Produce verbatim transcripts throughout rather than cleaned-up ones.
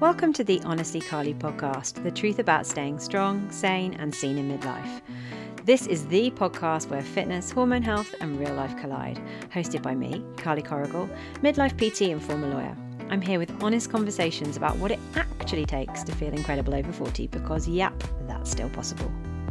Welcome to the Honestly Carly podcast, the truth about staying strong, sane and seen in midlife. This is the podcast where fitness, hormone health and real life collide. Hosted by me, Carly Corrigal, midlife P T and former lawyer. I'm here with honest conversations about what it actually takes to feel incredible over forty because, yep, that's still possible.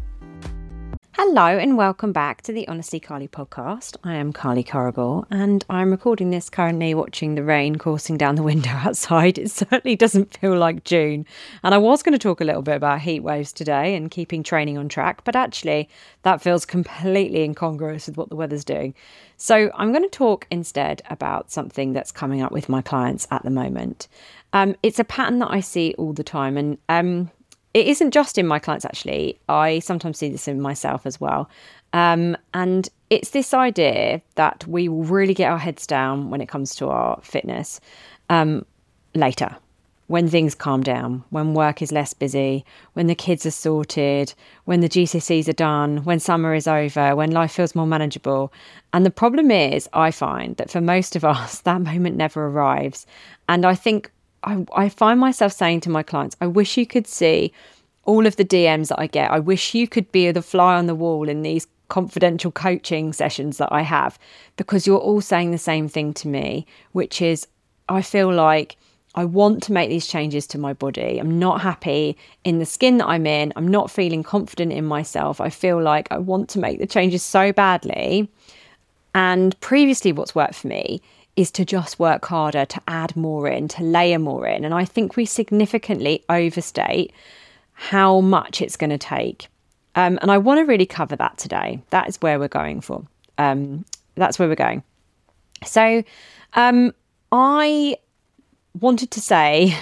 Hello and welcome back to the Honestly Carly podcast. I am Carly Corrigal and I'm recording this currently watching the rain coursing down the window outside. It certainly doesn't feel like June. And I was going to talk a little bit about heat waves today and keeping training on track, but actually that feels completely incongruous with what the weather's doing. So I'm going to talk instead about something that's coming up with my clients at the moment. Um, it's a pattern that I see all the time and um it isn't just in my clients, actually. I sometimes see this in myself as well. Um, and it's this idea that we will really get our heads down when it comes to our fitness um, later, when things calm down, when work is less busy, when the kids are sorted, when the G C S Es are done, when summer is over, when life feels more manageable. And the problem is, I find that for most of us, that moment never arrives. And I think I, I find myself saying to my clients, I wish you could see all of the D Ms that I get. I wish you could be the fly on the wall in these confidential coaching sessions that I have, because you're all saying the same thing to me, which is I feel like I want to make these changes to my body. I'm not happy in the skin that I'm in. I'm not feeling confident in myself. I feel like I want to make the changes so badly. And previously what's worked for me is to just work harder, to add more in, to layer more in. And I think we significantly overstate how much it's going to take. Um, and I want to really cover that today. That is where we're going for. Um, that's where we're going. So um, I wanted to say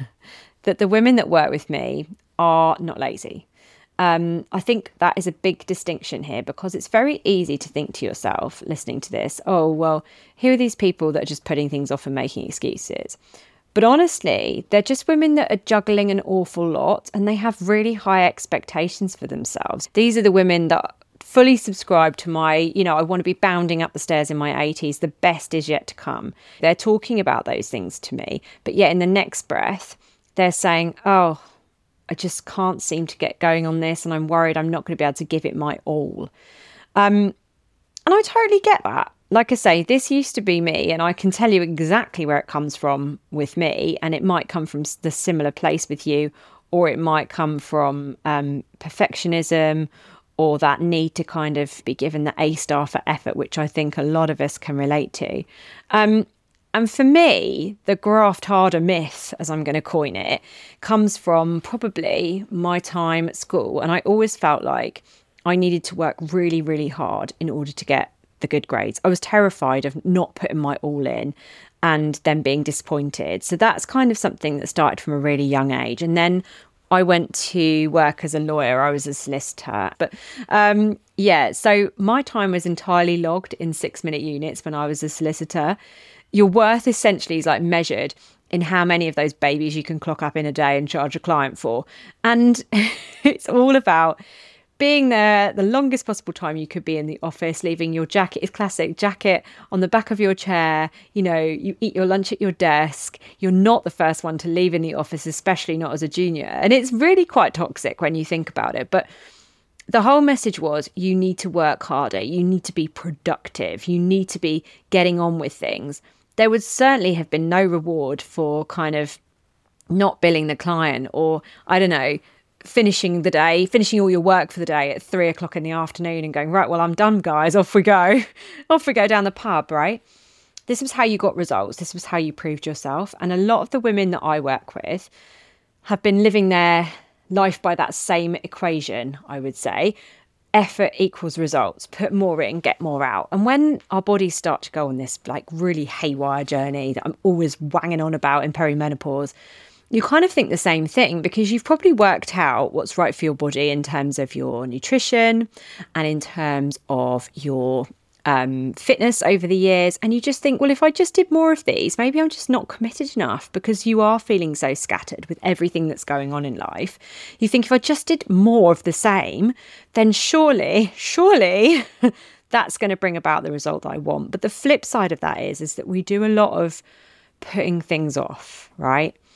that the women that work with me are not lazy. Um, I think that is a big distinction here, because it's very easy to think to yourself, listening to this, oh, well, here are these people that are just putting things off and making excuses. But honestly, they're just women that are juggling an awful lot and they have really high expectations for themselves. These are the women that fully subscribe to my, you know, I want to be bounding up the stairs in my eighties. The best is yet to come. They're talking about those things to me. But yet in the next breath, they're saying, oh, I just can't seem to get going on this and I'm worried I'm not going to be able to give it my all. Um, and I totally get that. Like I say, this used to be me and I can tell you exactly where it comes from with me, and it might come from the similar place with you, or it might come from um, perfectionism or that need to kind of be given the A star for effort, which I think a lot of us can relate to. Um, And for me, the graft harder myth, as I'm going to coin it, comes from probably my time at school. And I always felt like I needed to work really, really hard in order to get the good grades. I was terrified of not putting my all in and then being disappointed. So that's kind of something that started from a really young age. And then I went to work as a lawyer. I was a solicitor. But um, yeah, so my time was entirely logged in six minute units when I was a solicitor. Your worth essentially is like measured in how many of those babies you can clock up in a day and charge a client for. And it's all about being there the longest possible time you could be in the office, leaving your jacket, it's classic, jacket on the back of your chair. You know, you eat your lunch at your desk. You're not the first one to leave in the office, especially not as a junior. And it's really quite toxic when you think about it. But the whole message was you need to work harder. You need to be productive. You need to be getting on with things. There would certainly have been no reward for kind of not billing the client, or, I don't know, finishing the day, finishing all your work for the day at three o'clock in the afternoon and going, right, well, I'm done, guys. Off we go. Off we go down the pub, right? This was how you got results. This was how you proved yourself. And a lot of the women that I work with have been living their life by that same equation, I would say. Effort equals results. Put more in, get more out. And when our bodies start to go on this like really haywire journey that I'm always wanging on about in perimenopause, you kind of think the same thing, because you've probably worked out what's right for your body in terms of your nutrition and in terms of your um, fitness over the years. And you just think, well, if I just did more of these, maybe I'm just not committed enough, because you are feeling so scattered with everything that's going on in life. You think if I just did more of the same, then surely, surely that's going to bring about the result that I want. But the flip side of that is, is that we do a lot of putting things off, right?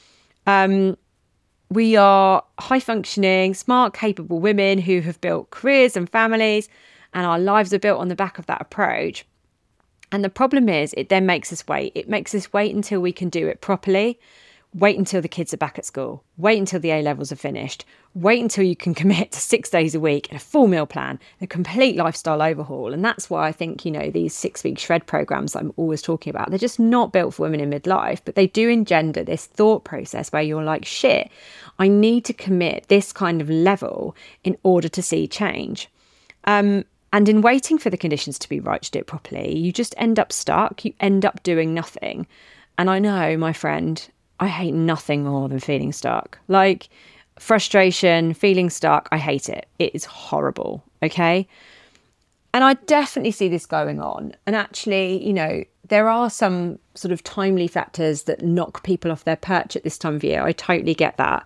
Um, we are high-functioning, smart, capable women who have built careers and families, and our lives are built on the back of that approach. And the problem is it then makes us wait. It makes us wait until we can do it properly. Wait until the kids are back at school. Wait until the A-levels are finished. Wait until you can commit to six days a week and a full meal plan, a complete lifestyle overhaul. And that's why I think, you know, these six-week shred programs I'm always talking about, they're just not built for women in midlife, but they do engender this thought process where you're like, shit, I need to commit this kind of level in order to see change. Um, and in waiting for the conditions to be right to do it properly, you just end up stuck. You end up doing nothing. And I know, my friend, I hate nothing more than feeling stuck. Like frustration, feeling stuck, I hate it. It is horrible, okay? And I definitely see this going on. And actually, you know, there are some sort of timely factors that knock people off their perch at this time of year. I totally get that.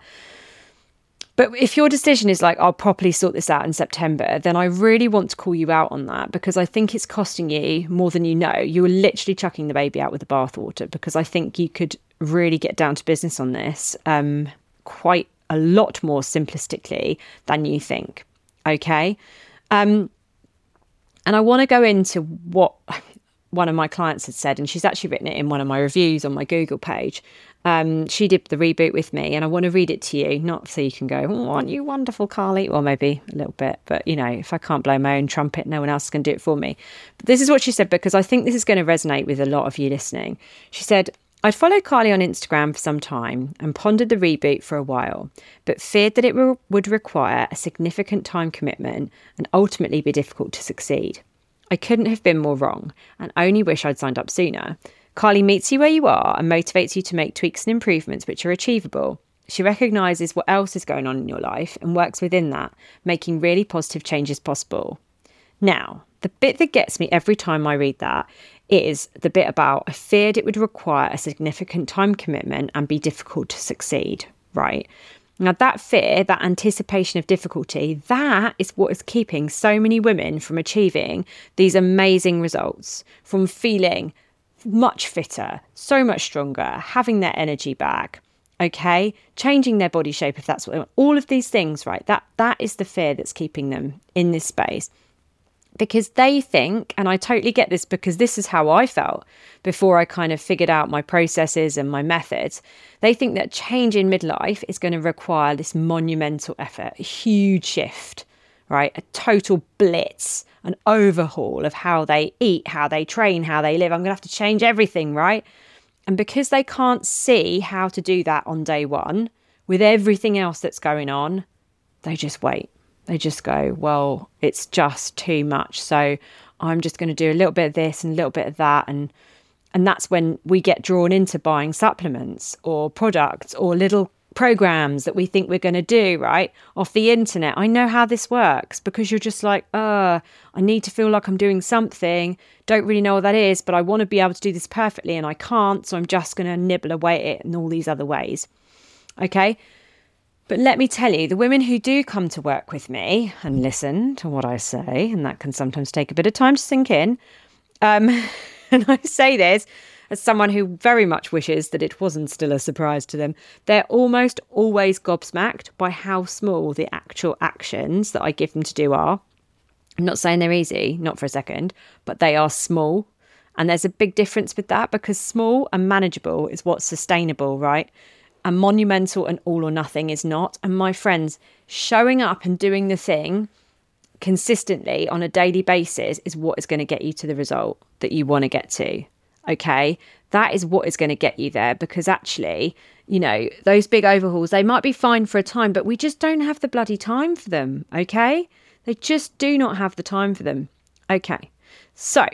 But if your decision is like, I'll properly sort this out in September, then I really want to call you out on that, because I think it's costing you more than you know. You are literally chucking the baby out with the bathwater, because I think you could really get down to business on this um, quite a lot more simplistically than you think. Okay. Um, and I want to go into what one of my clients had said, and she's actually written it in one of my reviews on my Google page. Um, she did the reboot with me, and I want to read it to you, not so you can go, oh, aren't you wonderful, Carly? Or maybe a little bit, but you know, if I can't blow my own trumpet, no one else can do it for me. But this is what she said, because I think this is going to resonate with a lot of you listening. She said, I'd followed Carly on Instagram for some time and pondered the reboot for a while, but feared that it re- would require a significant time commitment and ultimately be difficult to succeed. I couldn't have been more wrong, and only wish I'd signed up sooner. Carly meets you where you are and motivates you to make tweaks and improvements which are achievable. She recognises what else is going on in your life and works within that, making really positive changes possible. Now, the bit that gets me every time I read that is the bit about I feared it would require a significant time commitment and be difficult to succeed, right? Now, that fear, that anticipation of difficulty, that is what is keeping so many women from achieving these amazing results, from feeling much fitter, so much stronger, having their energy back, okay, changing their body shape if that's what they want. All of these things, right, that that is the fear that's keeping them in this space. Because they think, and I totally get this because this is how I felt before I kind of figured out my processes and my methods, they think that change in midlife is going to require this monumental effort, a huge shift, right? A total blitz, an overhaul of how they eat, how they train, how they live. I'm going to have to change everything, right? And because they can't see how to do that on day one with everything else that's going on, they just wait. They just go, well, it's just too much. So I'm just going to do a little bit of this and a little bit of that. And and that's when we get drawn into buying supplements or products or little programs that we think we're going to do, right, off the internet. I know how this works, because you're just like, uh, I need to feel like I'm doing something. Don't really know what that is, but I want to be able to do this perfectly and I can't. So I'm just going to nibble away at it in all these other ways. Okay. But let me tell you, the women who do come to work with me and listen to what I say, and that can sometimes take a bit of time to sink in. Um, and I say this as someone who very much wishes that it wasn't still a surprise to them. They're almost always gobsmacked by how small the actual actions that I give them to do are. I'm not saying they're easy, not for a second, but they are small. And there's a big difference with that, because small and manageable is what's sustainable, right? And monumental and all or nothing is not. And my friends, showing up and doing the thing consistently on a daily basis is what is going to get you to the result that you want to get to. Okay, that is what is going to get you there, because actually, you know, those big overhauls, they might be fine for a time, but we just don't have the bloody time for them. Okay, they just do not have the time for them. Okay, so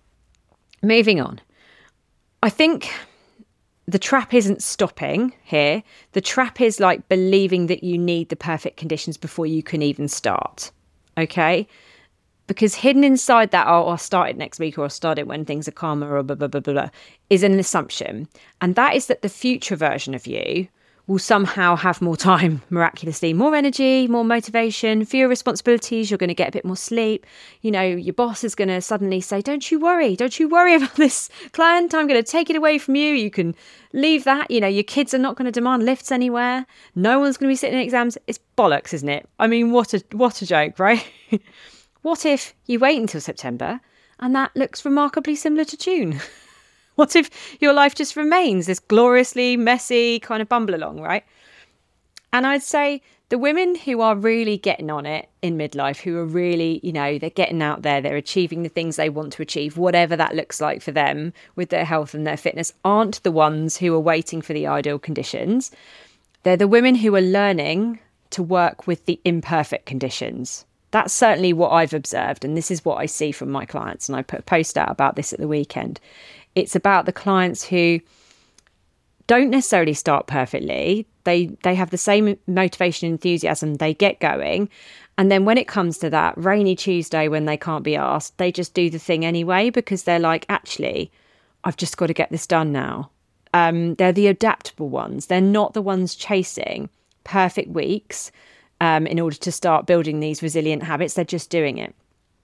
moving on. I think the trap isn't stopping here. The trap is like believing that you need the perfect conditions before you can even start. Okay? Because hidden inside that, oh, I'll start it next week, or I'll start it when things are calmer, or blah, blah, blah, blah, blah, is an assumption. And that is that the future version of you will somehow have more time, miraculously, more energy, more motivation, fewer responsibilities. You're going to get a bit more sleep. You know, your boss is going to suddenly say, don't you worry, don't you worry about this client. I'm going to take it away from you. You can leave that. You know, your kids are not going to demand lifts anywhere. No one's going to be sitting in exams. It's bollocks, isn't it? I mean, what a, what a joke, right? What if you wait until September and that looks remarkably similar to June? What if your life just remains this gloriously messy kind of bumble along, right? And I'd say the women who are really getting on it in midlife, who are really, you know, they're getting out there, they're achieving the things they want to achieve, whatever that looks like for them with their health and their fitness, aren't the ones who are waiting for the ideal conditions. They're the women who are learning to work with the imperfect conditions. That's certainly what I've observed. And this is what I see from my clients. And I put a post out about this at the weekend. It's about the clients who don't necessarily start perfectly. They they have the same motivation and enthusiasm. They get going. And then when it comes to that rainy Tuesday when they can't be asked, they just do the thing anyway because they're like, actually, I've just got to get this done now. Um, they're the adaptable ones. They're not the ones chasing perfect weeks um, in order to start building these resilient habits. They're just doing it.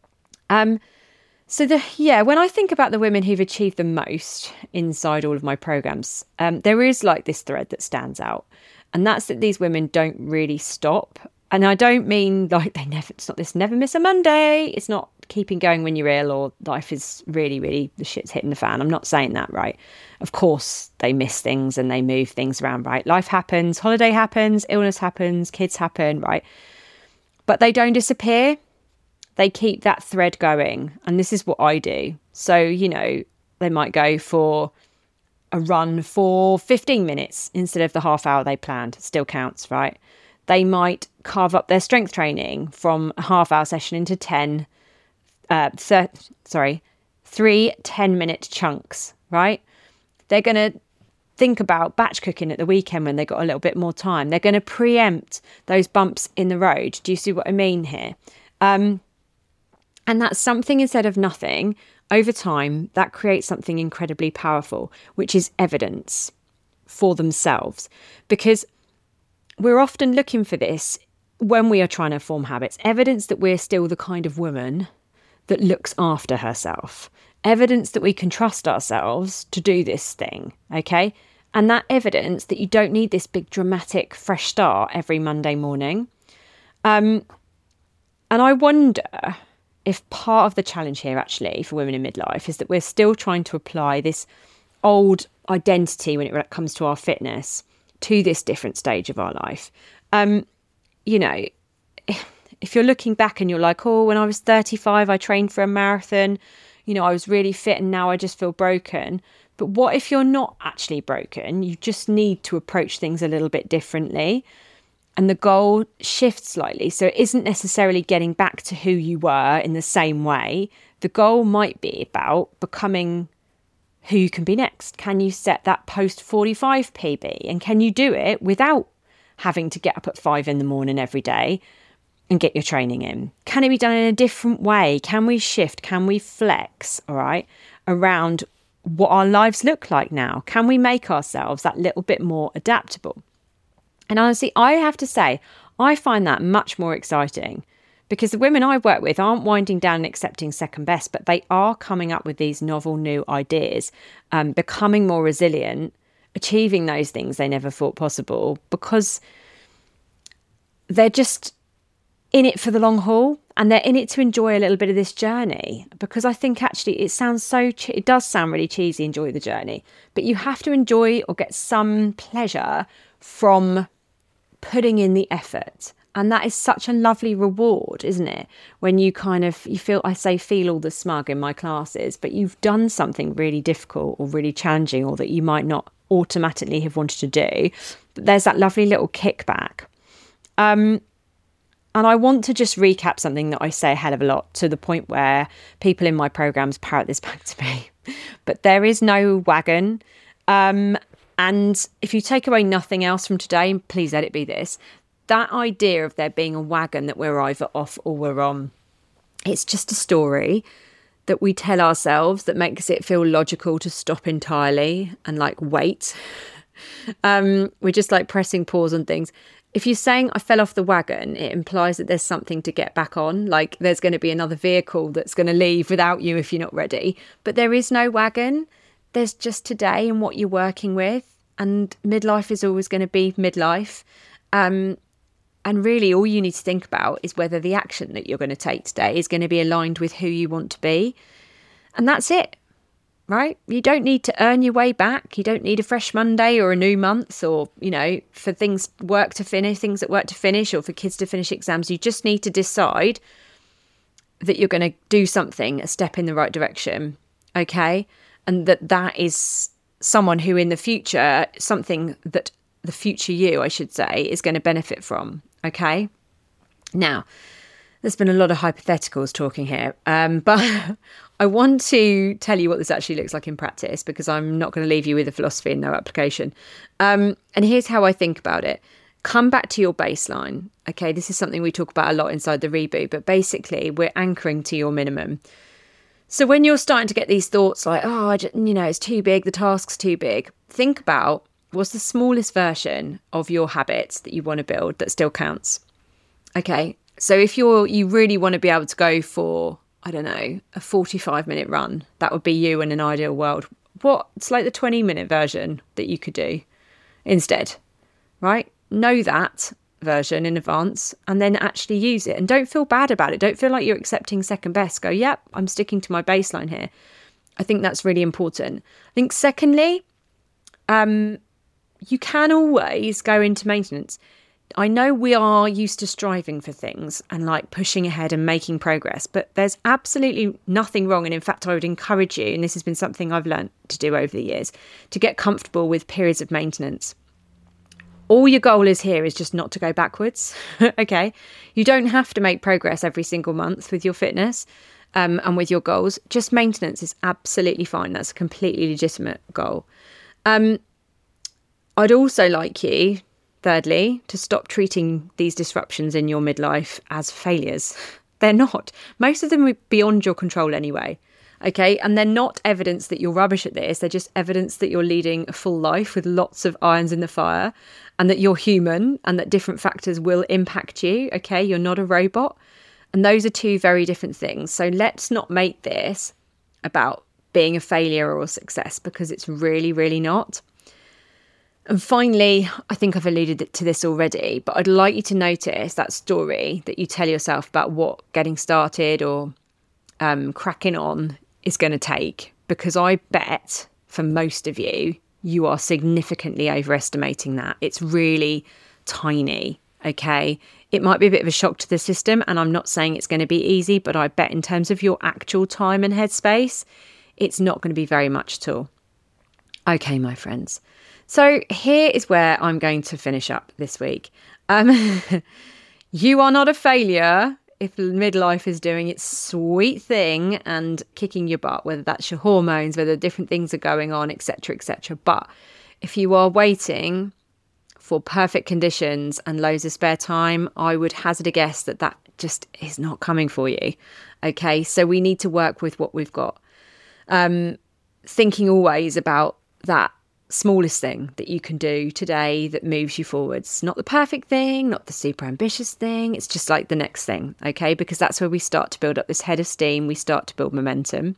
Um. So, the yeah, when I think about the women who've achieved the most inside all of my programs, um, there is like this thread that stands out. And that's that these women don't really stop. And I don't mean like they never, it's not this never miss a Monday. It's not keeping going when you're ill or life is really, really, the shit's hitting the fan. I'm not saying that, right? Of course, they miss things and they move things around, right? Life happens, holiday happens, illness happens, kids happen, right? But they don't disappear. They keep that thread going. And this is what I do. So, you know, they might go for a run for fifteen minutes instead of the half hour they planned. It still counts, right? They might carve up their strength training from a half hour session into ten, uh, thir- sorry, three ten minute chunks, right? They're going to think about batch cooking at the weekend when they've got a little bit more time. They're going to preempt those bumps in the road. Do you see what I mean here? Um, And that's something instead of nothing. Over time, that creates something incredibly powerful, which is evidence for themselves. Because we're often looking for this when we are trying to form habits. Evidence that we're still the kind of woman that looks after herself. Evidence that we can trust ourselves to do this thing, okay? And that evidence that you don't need this big dramatic fresh start every Monday morning. Um, and I wonder if part of the challenge here actually for women in midlife is that we're still trying to apply this old identity when it comes to our fitness to this different stage of our life. Um, you know, if you're looking back and you're like, oh, when I was thirty-five, I trained for a marathon, you know, I was really fit and now I just feel broken. But what if you're not actually broken? You just need to approach things a little bit differently. And the goal shifts slightly. So it isn't necessarily getting back to who you were in the same way. The goal might be about becoming who you can be next. Can you set that post forty-five P B? And can you do it without having to get up at five in the morning every day and get your training in? Can it be done in a different way? Can we shift? Can we flex, all right, around what our lives look like now? Can we make ourselves that little bit more adaptable? And honestly, I have to say, I find that much more exciting because the women I work with aren't winding down and accepting second best, but they are coming up with these novel new ideas, um, becoming more resilient, achieving those things they never thought possible because they're just in it for the long haul and they're in it to enjoy a little bit of this journey. Because I think actually it sounds so, che- it does sound really cheesy, enjoy the journey, but you have to enjoy or get some pleasure from putting in the effort. And that is such a lovely reward, isn't it? When you kind of, you feel, I say feel all the smug in my classes, but you've done something really difficult or really challenging or that you might not automatically have wanted to do. But there's that lovely little kickback. Um, and I want to just recap something that I say a hell of a lot to the point where people in my programs parrot this back to me. But there is no wagon. Um, And if you take away nothing else from today, and please let it be this, that idea of there being a wagon that we're either off or we're on, it's just a story that we tell ourselves that makes it feel logical to stop entirely and like wait. um, we're just like pressing pause on things. If you're saying I fell off the wagon, it implies that there's something to get back on. Like there's going to be another vehicle that's going to leave without you if you're not ready. But there is no wagon. There's just today and what you're working with. And midlife is always going to be midlife. Um, and really all you need to think about is whether the action that you're going to take today is going to be aligned with who you want to be. And that's it. Right? You don't need to earn your way back. You don't need a fresh Monday or a new month or, you know, for things work to finish, things that work to finish or for kids to finish exams. You just need to decide that you're going to do something, a step in the right direction. Okay. And that that is someone who in the future, something that the future you, I should say, is going to benefit from. Okay. Now, there's been a lot of hypotheticals talking here, um, but I want to tell you what this actually looks like in practice because I'm not going to leave you with a philosophy and no application. Um, and here's how I think about it. Come back to your baseline. Okay, this is something we talk about a lot inside the reboot, but basically we're anchoring to your minimum. So when you're starting to get these thoughts like, oh, I just, you know, it's too big, the task's too big, think about what's the smallest version of your habits that you want to build that still counts. Okay. So if you're, you really want to be able to go for, I don't know, a forty-five minute run, that would be you in an ideal world. What's like the twenty minute version that you could do instead, right? Know that version in advance and then actually use it. And don't feel bad about it. Don't feel like you're accepting second best. Go, yep, I'm sticking to my baseline here. I think that's really important. I think secondly, um, you can always go into maintenance. I know we are used to striving for things and like pushing ahead and making progress, but there's absolutely nothing wrong. And in fact, I would encourage you, and this has been something I've learned to do over the years, to get comfortable with periods of maintenance. All your goal is here is just not to go backwards. Okay. You don't have to make progress every single month with your fitness um, and with your goals. Just maintenance is absolutely fine. That's a completely legitimate goal. Um, I'd also like you, thirdly, to stop treating these disruptions in your midlife as failures. They're not. Most of them are beyond your control anyway. Okay. And they're not evidence that you're rubbish at this. They're just evidence that you're leading a full life with lots of irons in the fire and that you're human and that different factors will impact you. Okay. You're not a robot. And those are two very different things. So let's not make this about being a failure or a success because it's really, really not. And finally, I think I've alluded to this already, but I'd like you to notice that story that you tell yourself about what getting started or um, cracking on is going to take, because I bet for most of you, you are significantly overestimating that. It's really tiny, okay? It might be a bit of a shock to the system, and I'm not saying it's going to be easy, but I bet in terms of your actual time and headspace, it's not going to be very much at all. Okay, my friends. So here is where I'm going to finish up this week. Um, you are not a failure if midlife is doing its sweet thing and kicking your butt, whether that's your hormones, whether different things are going on, et cetera, et cetera. But if you are waiting for perfect conditions and loads of spare time, I would hazard a guess that that just is not coming for you. Okay, so we need to work with what we've got. Um, thinking always about that smallest thing that you can do today that moves you forwards. Not the perfect thing, not the super ambitious thing. It's just like the next thing, okay? Because that's where we start to build up this head of steam. We start to build momentum.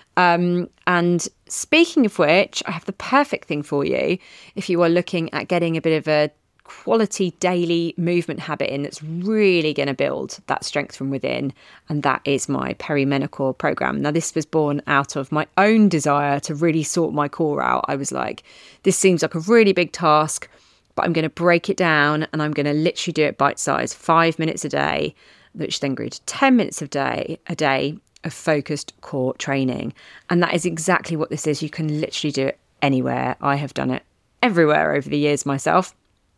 Um, and speaking of which, I have the perfect thing for you if you are looking at getting a bit of a quality daily movement habit in that's really going to build that strength from within, and that is my perimenopause program. Now, this was born out of my own desire to really sort my core out. I was like, this seems like a really big task, but I'm going to break it down and I'm going to literally do it bite size, five minutes a day, which then grew to ten minutes a day a day of focused core training. And that is exactly what this is. You can literally do it anywhere. I have done it everywhere over the years myself.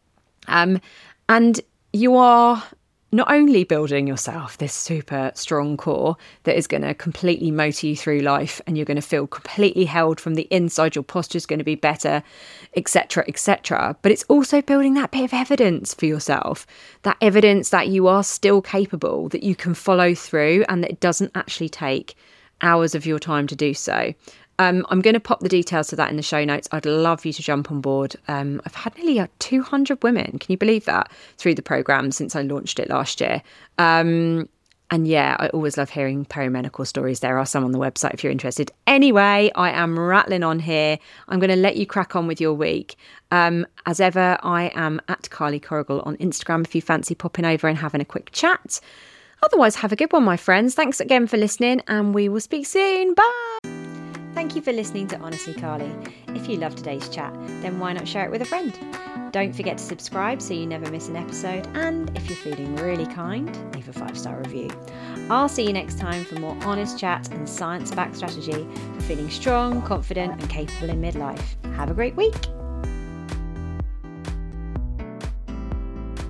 Um, and you are not only building yourself this super strong core that is going to completely motor you through life, and you're going to feel completely held from the inside, your posture is going to be better, et cetera, et cetera. But it's also building that bit of evidence for yourself, that evidence that you are still capable, that you can follow through, and that it doesn't actually take hours of your time to do so. Um, I'm going to pop the details to that in the show notes. I'd love you to jump on board. Um, I've had nearly two hundred women, can you believe that, through the programme since I launched it last year. Um, and yeah, I always love hearing perimenopausal stories. There are some on the website if you're interested. Anyway, I am rattling on here. I'm going to let you crack on with your week. Um, as ever, I am at Carly Corrigal on Instagram if you fancy popping over and having a quick chat. Otherwise, have a good one, my friends. Thanks again for listening, and we will speak soon. Bye. Thank you for listening to Honestly Carly. If you loved today's chat, then why not share it with a friend? Don't forget to subscribe so you never miss an episode. And if you're feeling really kind, leave a five-star review. I'll see you next time for more honest chat and science-backed strategy for feeling strong, confident, and capable in midlife. Have a great week.